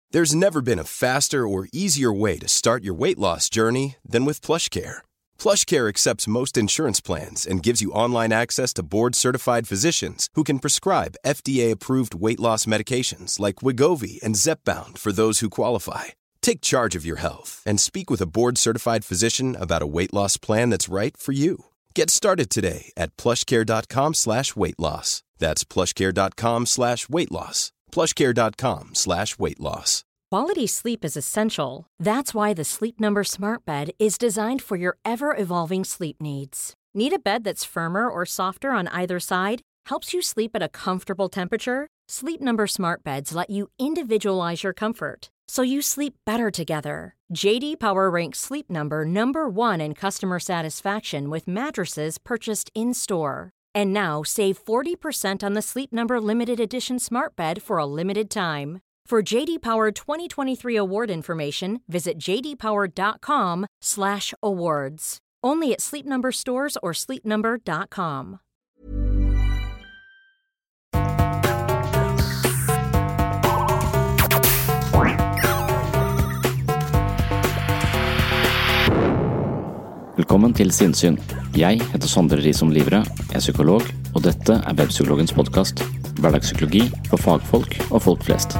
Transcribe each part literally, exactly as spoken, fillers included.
There's never been a faster or easier way to start your weight loss journey than with PlushCare. PlushCare accepts most insurance plans and gives you online access to board-certified physicians who can prescribe F D A-approved weight loss medications like Wegovy and Zepbound for those who qualify. Take charge of your health and speak with a board-certified physician about a weight loss plan that's right for you. Get started today at plushcare.com slash weight loss. That's plushcare.com slash weight loss. plushcare.com slash weight loss. Quality sleep is essential. That's why the Sleep Number Smart Bed is designed for your ever-evolving sleep needs. Need a bed that's firmer or softer on either side? Helps you sleep at a comfortable temperature? Sleep Number Smart Beds let you individualize your comfort, so you sleep better together. J D Power ranks Sleep Number number one in customer satisfaction with mattresses purchased in-store. And now, save forty percent on the Sleep Number Limited Edition Smart Bed for a limited time. For J D Power twenty twenty-three award information, visit jdpower.com slash awards. Only at Sleep Number stores or sleep number dot com. Velkommen til Sinnsyn. Jeg heter Sondre Risom Livre, jeg er psykolog, og dette er Webpsykologens podcast. Hverdagspsykologi for fagfolk og folk flest.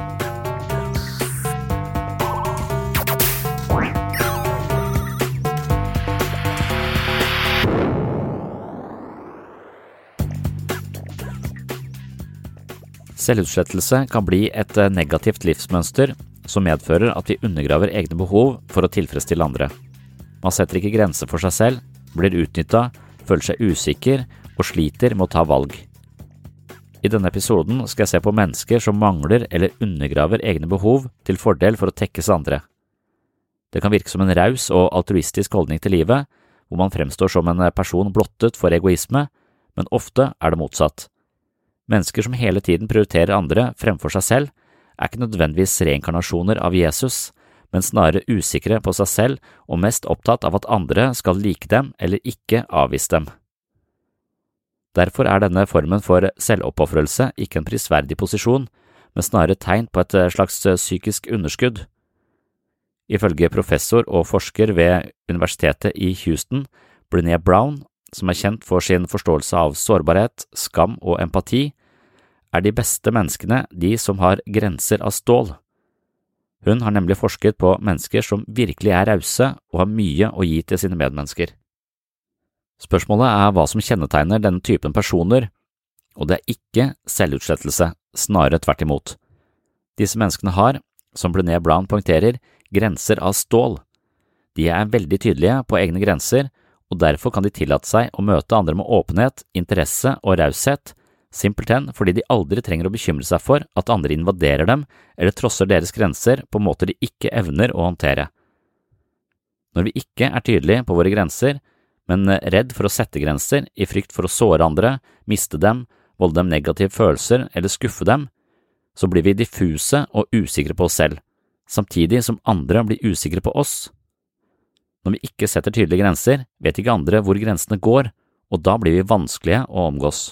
Selvutslettelse kan bli et negativt livsmønster som medfører at vi undergraver egne behov for å tilfredsstille andre. Man setter ikke grenser for seg selv, blir utnyttet, føler seg usikker og sliter med å ta valg. I denne episoden skal jeg se på mennesker som mangler eller undergraver egne behov til fordel for å tekkes andre. Det kan virke som en raus og altruistisk holdning til livet, hvor man fremstår som en person blottet for egoisme, men ofte er det motsatt. Mennesker som hele tiden prioriterer andre fremfor seg selv, er ikke nødvendigvis reinkarnasjoner av Jesus, men snarere usikre på seg selv og mest opptatt av at andre skal like dem eller ikke avvise dem. Derfor er denne formen for selvoppofrelse ikke en prisverdig posisjon, men snarere tegn på et slags psykisk underskudd. Ifølge professor og forsker ved Universitetet i Houston, Brené Brown, som er kjent for sin forståelse av sårbarhet, skam og empati, er de beste menneskene de som har grenser av stål. Hun har nemlig forsket på mennesker som virkelig er rause og har mye å gi til sine medmennesker. Spørsmålet er hva som kjennetegner denne typen personer, og det er ikke selvutslettelse, snarere tvert imot. Disse menneskene har, som Brené Brown poengterer, grenser av stål. De er veldig tydelige på egne grenser, og derfor kan de tillate seg å møte andre med åpenhet, interesse og raushet, simpelthen fordi de aldri trenger å bekymre seg for at andre invaderer dem eller trosser deres grenser på måter de ikke evner å håndtere. Når vi ikke er tydelige på våre grenser, men redd for å sette grenser, i frykt for å såre andre, miste dem, volde dem negative følelser eller skuffe dem, så blir vi diffuse og usikre på oss selv, samtidig som andre blir usikre på oss. Når vi ikke setter tydelige grenser, vet ikke andre hvor grensene går, og da blir vi vanskelige å omgås.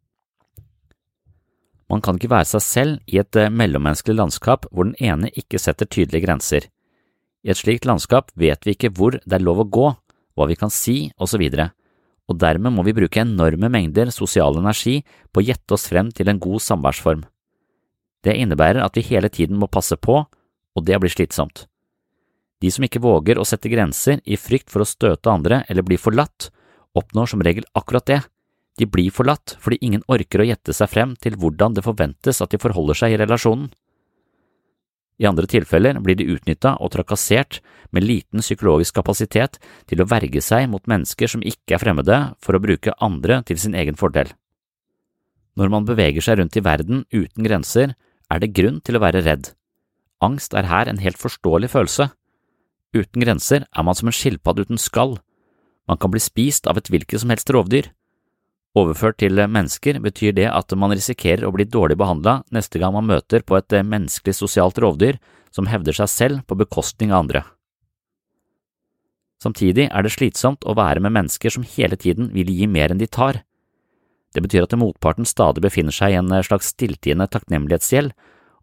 Man kan ikke være seg selv i et mellommenneskelig landskap hvor den ene ikke setter tydelige grenser. I et slikt landskap vet vi ikke hvor det er lov å gå, hva vi kan si, og så videre, og dermed må vi bruke enorme mengder sosial energi på å gjette oss frem til en god samværsform. Det innebærer at vi hele tiden må passe på, og det blir slitsomt. De som ikke våger å sette grenser i frykt for å støte andre eller bli forlatt, oppnår som regel akkurat det. De blir forlatt fordi ingen orker å gjette seg frem til hvordan det forventes at de forholder seg i relasjonen. I andre tilfeller blir de utnyttet og trakassert med liten psykologisk kapasitet til å verge seg mot mennesker som ikke er fremmede for å bruke andre til sin egen fordel. Når man beveger seg rundt i verden uten grenser, er det grunn til å være redd. Angst er her en helt forståelig følelse. Uten grenser er man som en skilpadde uten skall. Man kan bli spist av et hvilket som helst rovdyr. Overført til mennesker betyr det at man risikerer å bli dårlig behandlet neste gang man møter på et menneskelig sosialt rovdyr som hevder seg selv på bekostning av andre. Samtidig er det slitsomt å være med mennesker som hele tiden vil gi mer enn de tar. Det betyr at motparten stadig befinner seg i en slags stilltiende takknemlighetsgjeld,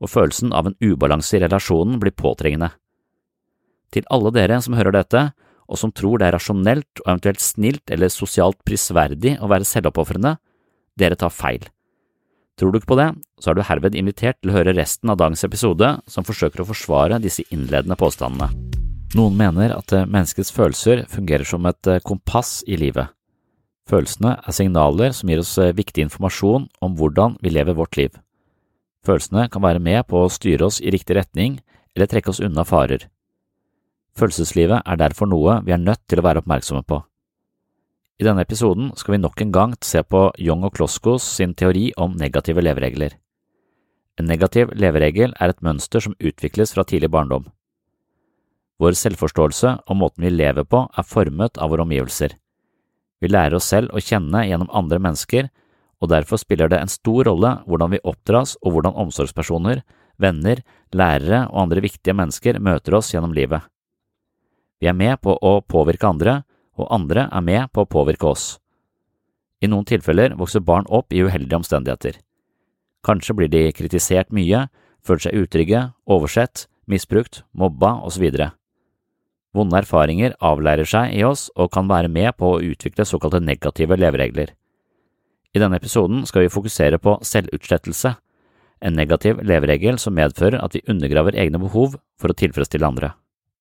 og følelsen av en ubalanse i relasjonen blir påtrengende. Til alle dere som hører dette, og som tror det er rasjonelt og eventuelt snilt eller sosialt prisverdig å være selvoppofrende, dere tar feil. Tror du ikke på det, så er du herved invitert til å høre resten av dagens episode som forsøker å forsvare disse innledende påstandene. Noen mener at menneskets følelser fungerer som et kompass i livet. Følelsene er signaler som gir oss viktig informasjon om hvordan vi lever vårt liv. Følelsene kan være med på å styre oss i riktig retning eller trekke oss unna farer. Følelseslivet er derfor noe vi er nødt til å være oppmerksomme på. I denne episoden skal vi nok en gang se på Jung og Kloskos sin teori om negative leveregler. En negativ leveregel er et mønster som utvikles fra tidlig barndom. Vår selvforståelse og måten vi lever på er formet av våre omgivelser. Vi lærer oss selv å kjenne gjennom andre mennesker, og derfor spiller det en stor rolle hvordan vi oppdras og hvordan omsorgspersoner, venner, lærere og andre viktige mennesker møter oss gjennom livet. Vi er med på å påvirke andre, og andre er med på å påvirke oss. I noen tilfeller vokser barn opp i uheldige omstendigheter. Kanskje blir de kritisert mye, føler seg utrygge, oversett, misbrukt, mobba og så videre. Vonde erfaringer avlærer seg i oss og kan være med på å utvikle såkalte negative leveregler. I denne episoden skal vi fokusere på selvutslettelse, en negativ leveregel som medfører at vi undergraver egne behov for å tilfredsstille andre.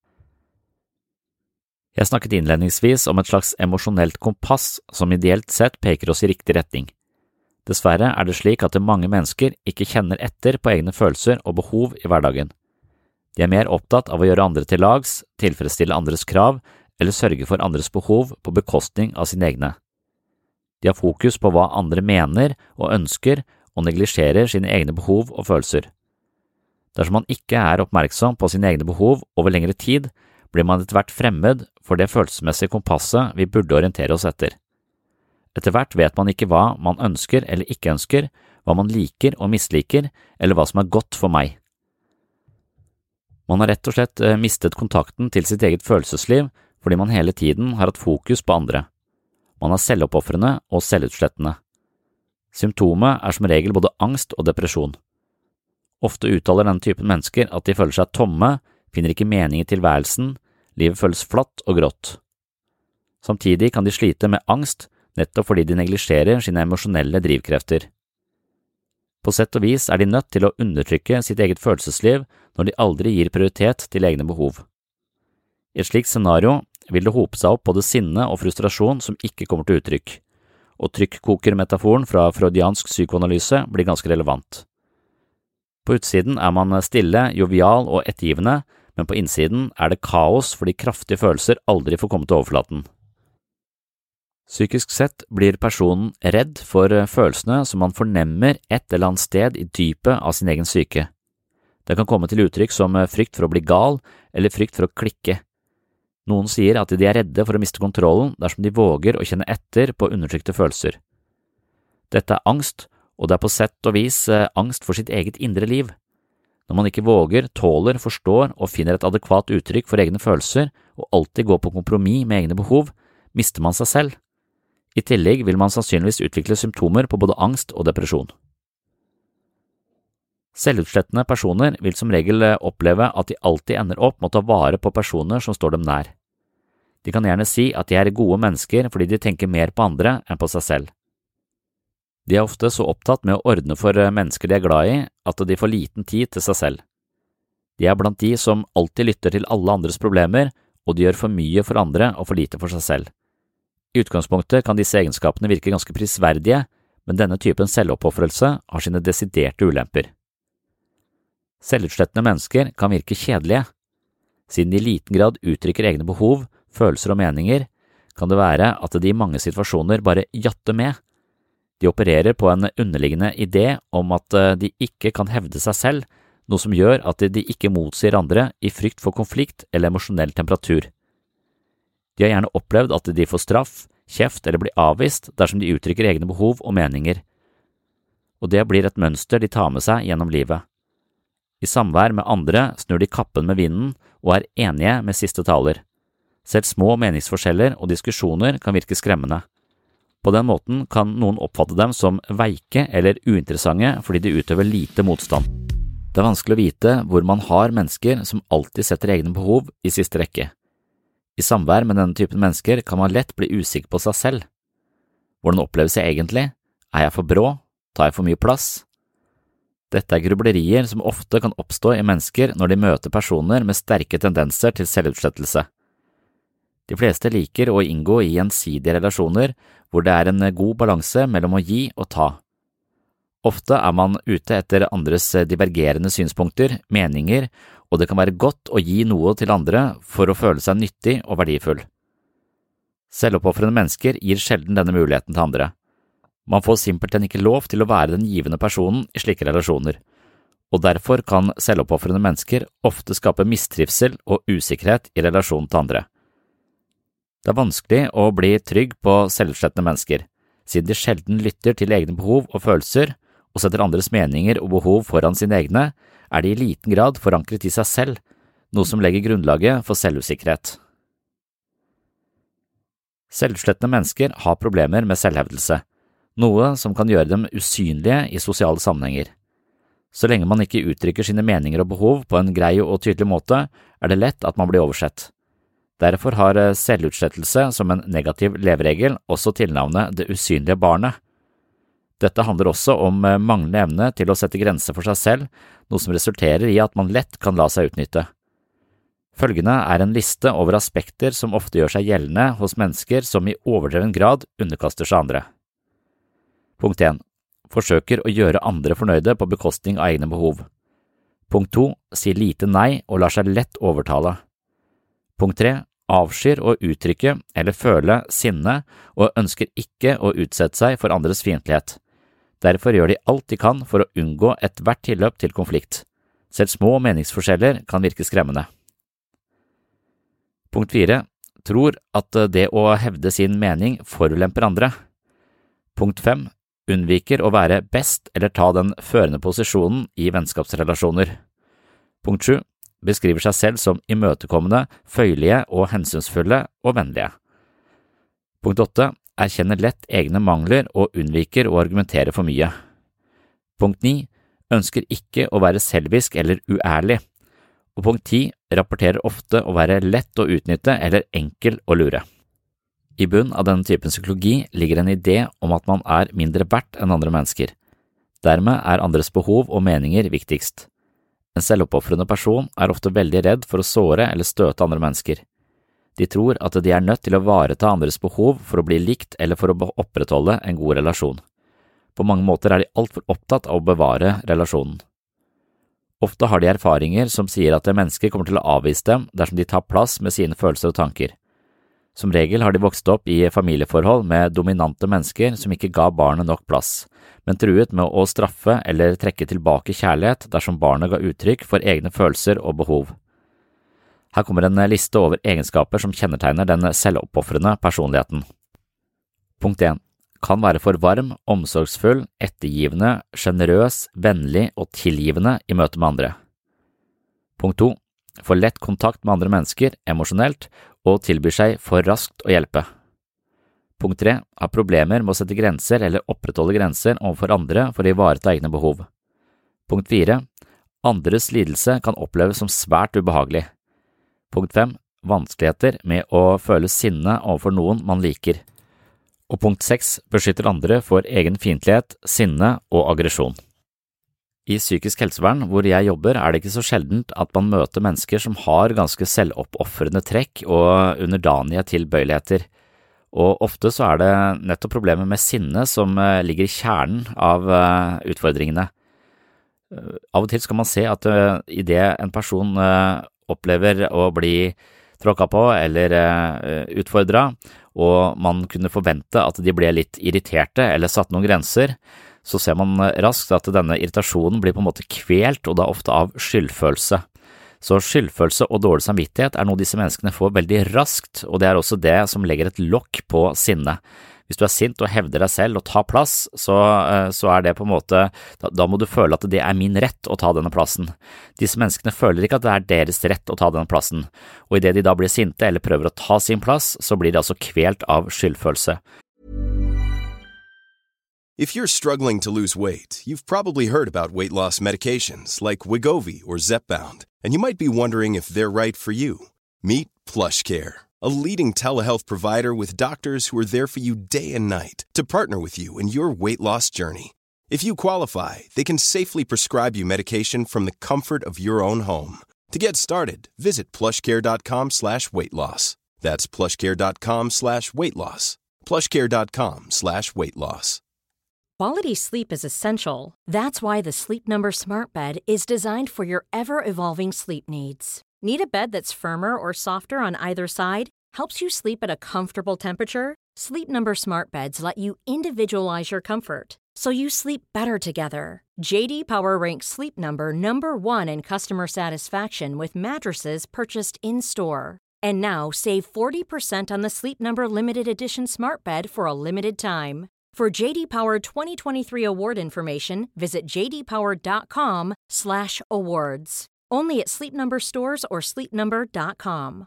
Jeg snakket innledningsvis om et slags emosjonelt kompass som ideelt sett peker oss i riktig retning. Dessverre er det slik at mange mennesker ikke kjenner etter på egne følelser og behov i hverdagen. De er mer opptatt av å gjøre andre til lags, tilfredsstille andres krav eller sørge for andres behov på bekostning av sine egne. De har fokus på hva andre mener og ønsker og neglisjerer sine egne behov og følelser. Dersom man ikke er oppmerksom på sine egne behov over lengre tid, blir man etter hvert fremmed for det følelsesmessige kompasset vi burde orientere oss etter. Etter hvert vet man ikke hva man ønsker eller ikke ønsker, hva man liker og misliker, eller hva som er godt for meg. Man har rett og slett mistet kontakten til sitt eget følelsesliv fordi man hele tiden har hatt fokus på andre. Man er selvoppofrende og selvutslettende. Symptomet er som regel både angst og depresjon. Ofte uttaler denne typen mennesker at de føler seg tomme, finner ikke mening i tilværelsen, livet føles flatt og grått. Samtidig kan de slite med angst nettopp fordi de neglisjerer sine emosjonelle drivkrefter. På sett og vis er de nødt til å undertrykke sitt eget følelsesliv når de aldri gir prioritet til egne behov. I et slikt scenario vil det hope seg opp både sinne og frustrasjon som ikke kommer til uttrykk, og trykkokermetaforen fra freudiansk psykoanalyse blir ganske relevant. På utsiden er man stille, jovial og ettergivende, men på innsiden er det kaos fordi kraftige følelser aldri får komme til overflaten. Psykisk sett blir personen redd for følelsene som man fornemmer et eller annet sted i dypet av sin egen syke. Det kan komme til uttrykk som frykt for å bli gal eller frykt for å klikke. Noen sier at de er redde for å miste kontrollen dersom de våger å kjenne etter på undertrykte følelser. Dette er angst, og det er på sett og vis angst for sitt eget indre liv. Når man ikke våger, tåler, forstår og finner et adekvat uttrykk for egne følelser og alltid går på kompromiss med egne behov, mister man seg selv. I tillegg vil man sannsynligvis utvikle symptomer på både angst og depresjon. Selvutslettende personer vil som regel oppleve at de alltid ender opp med å ta vare på personer som står dem nær. De kan gjerne si at de er gode mennesker fordi de tenker mer på andre enn på seg selv. De er ofte så opptatt med å ordne for mennesker de er glad i, at de får liten tid til seg selv. De er blant de som alltid lytter til alle andres problemer, og de gjør for mye for andre og for lite for seg selv. I utgangspunktet kan disse egenskapene virke ganske prisverdige, men denne typen selvoppofrelse har sine desiderte ulemper. Selvutslettende mennesker kan virke kjedelige. Siden de i liten grad uttrykker egne behov, følelser og meninger, kan det være at de i mange situasjoner bare jatter med. De opererer på en underliggende idé om at de ikke kan hevde seg selv, noe som gjør at de ikke motsier andre i frykt for konflikt eller emosjonell temperatur. De har gjerne opplevd at de får straff, kjeft eller blir avvist dersom de uttrykker egne behov og meninger. Og det blir et mønster de tar med seg gjennom livet. I samvær med andre snur de kappen med vinden og er enige med siste taler. Selv små meningsforskjeller og diskusjoner kan virke skremmende. På den måten kan noen oppfatte dem som veike eller uinteressante fordi de utøver lite motstand. Det er vanskelig å vite hvor man har mennesker som alltid setter egne behov i siste rekke. I samvær med denne typen mennesker kan man lett bli usikker på seg selv. Hvordan oppleves jeg egentlig? Er jeg for brå? Tar jeg for mye plass? Dette er grublerier som ofte kan oppstå i mennesker når de møter personer med sterke tendenser til selvutslettelse. De fleste liker å inngå i gjensidige relasjoner hvor det er en god balanse mellom å gi og ta. Ofte er man ute etter andres divergerende synspunkter, meninger, og det kan være godt å gi noe til andre for å føle seg nyttig og verdifull. Selvoppofrende mennesker gir sjelden denne muligheten til andre. Man får simpelthen ikke lov til å være den givende personen i slike relasjoner, og derfor kan selvoppofrende mennesker ofte skape mistrivsel og usikkerhet i relasjon til andre. Det er vanskelig å bli trygg på selvutslettende mennesker, siden de sjelden lytter til egne behov og følelser og setter andres meninger og behov foran sine egne, er de i liten grad forankret i seg selv, noe som legger grunnlaget for selvusikkerhet. Selvutslettende mennesker har problemer med selvhevdelse, noe som kan gjøre dem usynlige i sosiale sammenhenger. Så lenge man ikke uttrykker sine meninger og behov på en grei og tydelig måte, er det lett at man blir oversett. Derfor har selvutslettelse som en negativ leveregel også tilnavnet det usynlige barnet. Dette handler også om manglende evne til å sette grenser for seg selv, noe som resulterer i at man lett kan la seg utnytte. Følgende er en liste over aspekter som ofte gjør seg gjeldende hos mennesker som i overdreven grad underkaster seg andre. Punkt én. Forsøker å gjøre andre fornøyde på bekostning av egne behov. Punkt to. Sier lite nei og lar seg lett overtale. Punkt tre. Avskyr å uttrykke eller føle sinne og ønsker ikke å utsette seg for andres fiendtlighet. Derfor gjør de alt de kan for å unngå ethvert tilløp til konflikt. Selv små meningsforskjeller kan virke skremmende. Punkt fire. Tror at det å hevde sin mening forulemper andre. Punkt fem. Unnviker å være best eller ta den førende posisjonen i vennskapsrelasjoner. Punkt sju. Beskriver seg selv som imøtekommende, føyelige og hensynsfulle og vennlige. Punkt åtte. Erkjenner lett egne mangler og unnviker å argumentere for mye. Punkt ni. Ønsker ikke å være selvisk eller uærlig. Og punkt ti. Rapporterer ofte å være lett å utnytte eller enkel å lure. I bunn av denne typen psykologi ligger en idé om at man er mindre verdt enn andre mennesker. Dermed er andres behov og meninger viktigst. En selvoppofrende person er ofte veldig redd for å såre eller støte andre mennesker. De tror at de er nødt til å vareta andres behov for å bli likt eller for å opprettholde en god relasjon. På mange måter er de altfor opptatt av å bevare relasjonen. Ofte har de erfaringer som sier at mennesker kommer til å avvise dem dersom de tar plass med sine følelser og tanker. Som regel har de vokst opp i familieforhold med dominante mennesker som ikke ga barnet nok plass, men truet med å straffe eller trekke tilbake kjærlighet dersom barnet ga uttrykk for egne følelser og behov. Her kommer en liste over egenskaper som kjennetegner den selvoppofrende personligheten. Punkt én. Kan være for varm, omsorgsfull, ettergivende, generøs, vennlig og tilgivende i møte med andre. Punkt to. Får lett kontakt med andre mennesker, emosjonelt, og tilbyr seg for raskt å hjelpe. Punkt tre. Har problemer med å sette grenser eller opprettholde grenser overfor andre for å ivareta egne behov. Punkt fire. Andres lidelse kan oppleves som svært ubehagelig. Punkt fem. Vanskeligheter med å føle sinne overfor noen man liker. Og punkt seks. Beskytter andre for egen fiendtlighet, sinne og aggresjon. I psykisk helsevern, hvor jeg jobber, er det ikke så sjeldent at man møter mennesker som har ganske selvoppofrende trekk og underdanige tilbøyeligheter. Og ofte så er det nettopp problemet med sinne som ligger i kjernen av utfordringene. Av og til skal man se at i det en person opplever å bli tråkket på eller utfordret, og man kunne forvente at de ble litt irriterte eller satt noen grenser, så ser man raskt at denne irritasjonen blir på en måte kvelt, og da ofte av skyldfølelse. Så skyldfølelse og dårlig samvittighet er noe disse menneskene får veldig raskt, og det er også det som legger et lokk på sinne. Hvis du er sint og hevder deg selv og tar plass, så, så er det på en måte, da, da må du føle at det er min rett å ta denne plassen. Disse menneskene føler ikke at det er deres rett å ta denne plassen, og i det de da blir sinte eller prøver å ta sin plass, så blir de altså kvelt av skyldfølelse. If you're struggling to lose weight, you've probably heard about weight loss medications like Wegovy or Zepbound, and you might be wondering if they're right for you. Meet PlushCare, a leading telehealth provider with doctors who are there for you day and night to partner with you in your weight loss journey. If you qualify, they can safely prescribe you medication from the comfort of your own home. To get started, visit plushcare.com slash weight loss. That's plushcare.com slash weight loss. plushcare.com slash weight loss. Quality sleep is essential. That's why the Sleep Number Smart Bed is designed for your ever-evolving sleep needs. Need a bed that's firmer or softer on either side? Helps you sleep at a comfortable temperature? Sleep Number Smart Beds let you individualize your comfort, so you sleep better together. J D Power ranks Sleep Number number one in customer satisfaction with mattresses purchased in-store. And now save forty percent on the Sleep Number Limited Edition Smart Bed for a limited time. For J D Power twenty twenty-three award information, visit jdpower.com slash awards. Only at Sleep Number stores or sleep number dot com.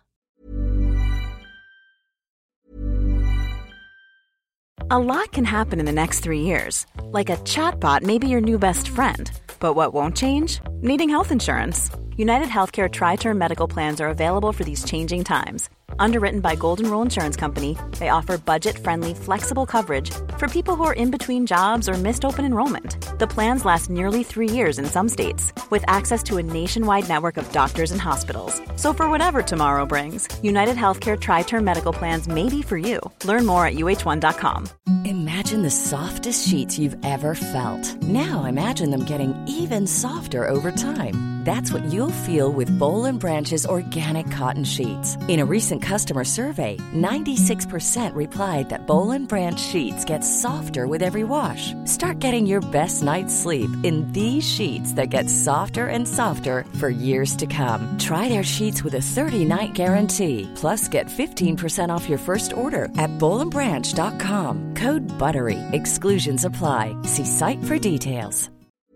A lot can happen in the next three years. Like a chatbot may be your new best friend. But what won't change? Needing health insurance. United Healthcare Tri-Term Medical Plans are available for these changing times. Underwritten by Golden Rule Insurance Company, they offer budget-friendly, flexible coverage for people who are in between jobs or missed open enrollment. The plans last nearly three years in some states, with access to a nationwide network of doctors and hospitals. So for whatever tomorrow brings, United Healthcare Tri-Term Medical Plans may be for you. Learn more at U H one dot com. Imagine the softest sheets you've ever felt. Now imagine them getting even softer over time. That's what you'll feel with Boll and Branch's organic cotton sheets. In a recent customer survey, ninety-six percent replied that Boll and Branch sheets get softer with every wash. Start getting your best night's sleep in these sheets that get softer and softer for years to come. Try their sheets with a thirty-night guarantee. Plus, get fifteen percent off your first order at boll and branch dot com. Code BUTTERY. Exclusions apply. See site for details.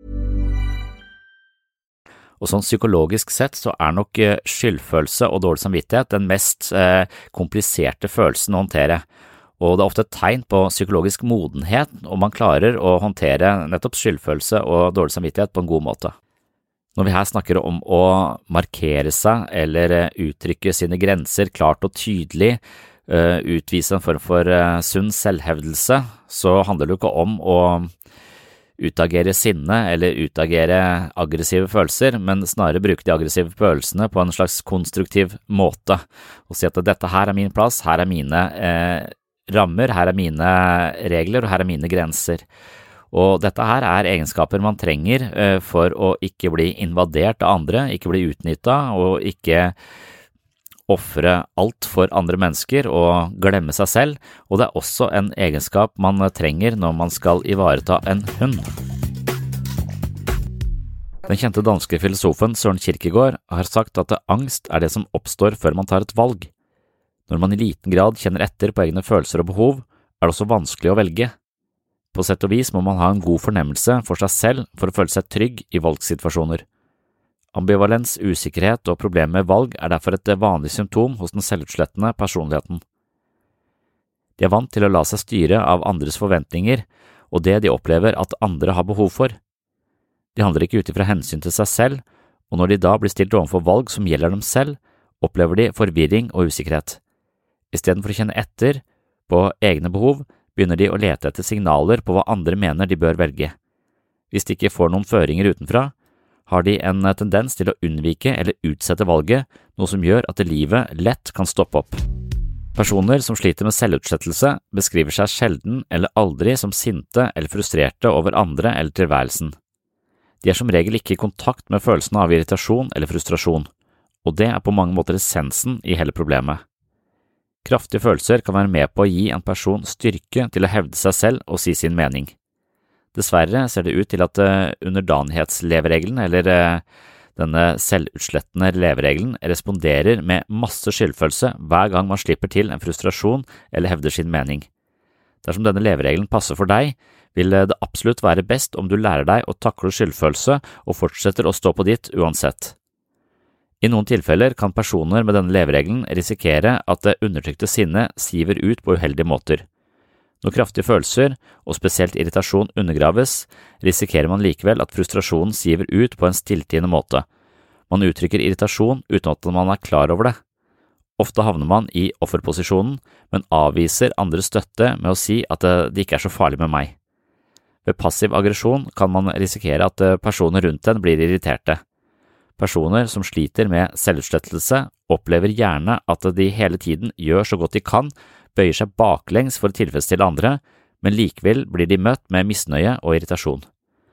Og sånn psykologisk sett så er nok skyldfølelse og dårlig samvittighet den mest eh, kompliserte følelsen å håndtere. Og det er ofte et tegn på psykologisk modenhet om man klarer å håndtere nettopp skyldfølelse og dårlig samvittighet på en god måte. Når vi her snakker om å markere seg eller uttrykke sine grenser klart og tydelig, uh, utvise en form for uh, sunn selvhevdelse, så handler det ikke om å utagere sinne eller utagere aggressive følelser, men snarere bruke de aggressive følelsene på en slags konstruktiv måte og si at dette her er min plass, her er mine eh, rammer, her er mine regler og her er mine grenser. Og dette her er egenskaper man trenger eh, for å ikke bli invadert av andre, ikke bli utnyttet og ikke offre alt for andre mennesker og glemme seg selv, og det er også en egenskap man trenger når man skal ivareta en hund. Den kjente danske filosofen Søren Kierkegaard har sagt at angst er det som oppstår før man tar et valg. Når man i liten grad kjenner etter på egne følelser og behov, er det også vanskelig å velge. På sett og vis må man ha en god fornemmelse for seg selv for å føle seg trygg i valgsituasjoner. Ambivalens, usikkerhet og problemer med valg er derfor et vanlig symptom hos den selvutslettende personligheten. De er vant til å la seg styre av andres forventninger og det de opplever at andre har behov for. De handler ikke ut ifra hensyn til seg selv, og når de da blir stilt overfor valg som gjelder dem selv, opplever de forvirring og usikkerhet. I stedet for å kjenne etter på egne behov, begynner de å lete etter signaler på hva andre mener de bør velge. Hvis de ikke får noen føringer utenfra, har de en tendens til å unnvike eller utsette valget, noe som gjør at livet lett kan stoppe opp. Personer som sliter med selvutslettelse beskriver seg sjelden eller aldri som sinte eller frustrerte over andre eller tilværelsen. De er som regel ikke i kontakt med følelsen av irritasjon eller frustrasjon, og det er på mange måter essensen i hele problemet. Kraftige følelser kan være med på å gi en person styrke til å hevde seg selv og si sin mening. Dessverre ser det ut til at underdanighetsleveregelen, eller denne selvutslettende leveregelen, responderer med masse skyldfølelse hver gang man slipper til en frustrasjon eller hevder sin mening. Dersom denne leveregelen passer for deg, vil det absolutt være best om du lærer deg å takle skyldfølelse og fortsetter å stå på ditt uansett. I noen tilfeller kan personer med denne leveregelen risikere at det undertrykte sinnet siver ut på uheldige måter. Når kraftige følelser, og spesielt irritasjon, undergraves, risikerer man likevel at frustrasjonen siver ut på en stilltiende måte. Man uttrykker irritasjon uten at man er klar over det. Ofte havner man i offerposisjonen, men avviser andres støtte med å si at det ikke er så farlig med meg. Ved passiv aggresjon kan man risikere at personer rundt en blir irriterte. Personer som sliter med selvutslettelse opplever gjerne at de hele tiden gjør så godt de kan, bøyer seg baklengs for å tilfredsstille andre, men likevel blir de møtt med misnøye og irritasjon.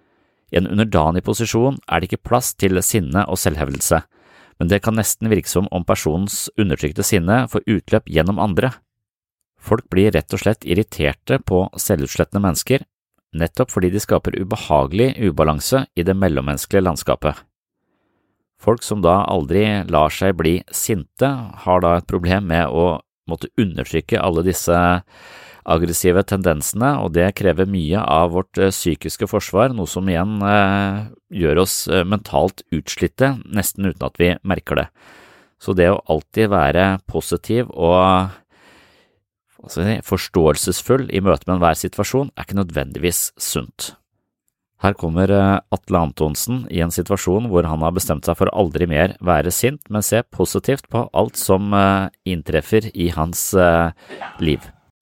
I en underdanig posisjon er det ikke plass til sinne og selvhevdelse, men det kan nesten virke som om personens undertrykte sinne får utløp gjennom andre. Folk blir rett og slett irriterte på selvutslettende mennesker, nettopp fordi de skaper ubehagelig ubalanse i det mellommenneskelige landskapet. Folk som da aldri lar seg bli sinte, har da et problem med å måtte undertrykke alle disse aggressive tendensene, og det krever mye av vårt psykiske forsvar, noe som igjen eh, gjør oss mentalt utslitte, nesten uten at vi merker det. Så det å alltid være positiv og altså, forståelsesfull i møte med enhver situasjon er ikke nødvendigvis sunt. Her kommer Atle Antonsen i en situasjon hvor han har bestemt seg for å aldri mer være sint, men se positivt på alt som inntreffer i hans liv.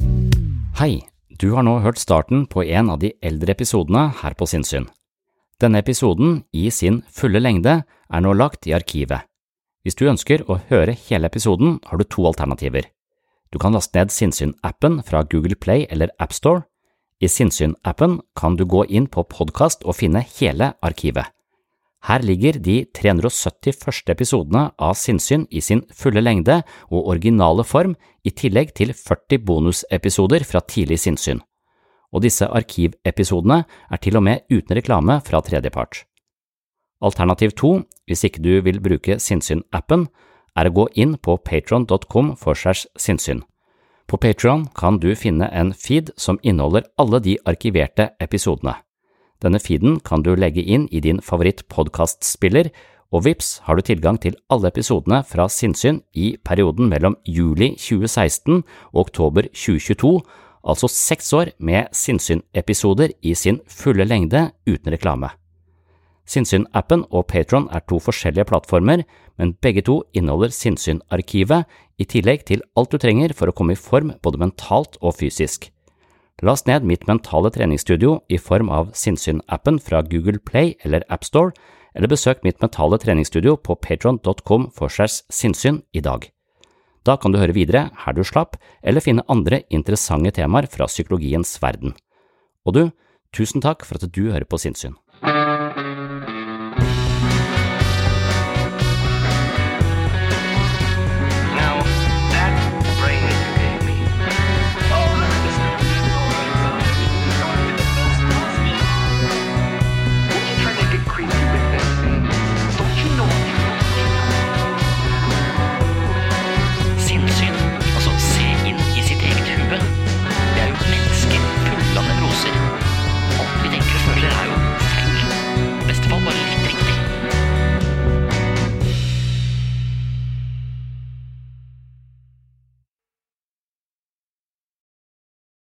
Hei, du har nå hørt starten på en av de eldre episodene her på Sinnsyn. Denne episoden i sin fulle lengde er nå lagt i arkivet. Hvis du ønsker å høre hele episoden, har du to alternativer. Du kan laste ned Sinnsyn-appen fra Google Play eller App Store. I Sinnsyn-appen kan du gå inn på podcast og finne hele arkivet. Her ligger de tre hundre og sytti første episodene av Sinnsyn i sin fulle lengde og originale form, i tillegg til førti bonusepisoder fra tidlig Sinnsyn. Og disse arkivepisodene er til og med uten reklame fra tredjepart. Alternativ to, hvis ikke du vil bruke Sinnsyn-appen, er å gå inn på patreon punktum com slash sinnssyn. På Patreon kan du finne en feed som inneholder alle de arkiverte episodene. Denne feeden kan du legge inn i din favoritt-podcastspiller, og vips har du tilgang til alle episodene fra Sinnsyn i perioden mellom juli tjue seksten og oktober tjue tjueto, altså seks år med Sinnsyn-episoder i sin fulle lengde uten reklame. Sinnsyn-appen og Patreon er to forskjellige plattformer, men begge to inneholder Sinnsyn-arkivet, i tillegg til alt du trenger for å komme i form både mentalt og fysisk. Last ned mitt mentale treningsstudio i form av Sinnsyn-appen fra Google Play eller App Store, eller besøk mitt mentale treningsstudio på patreon punktum com slash sinnssyn i dag. Da kan du høre videre her du slapp, eller finne andre interessante temaer fra psykologiens verden. Og du, tusen takk for at du hører på Sinnsyn.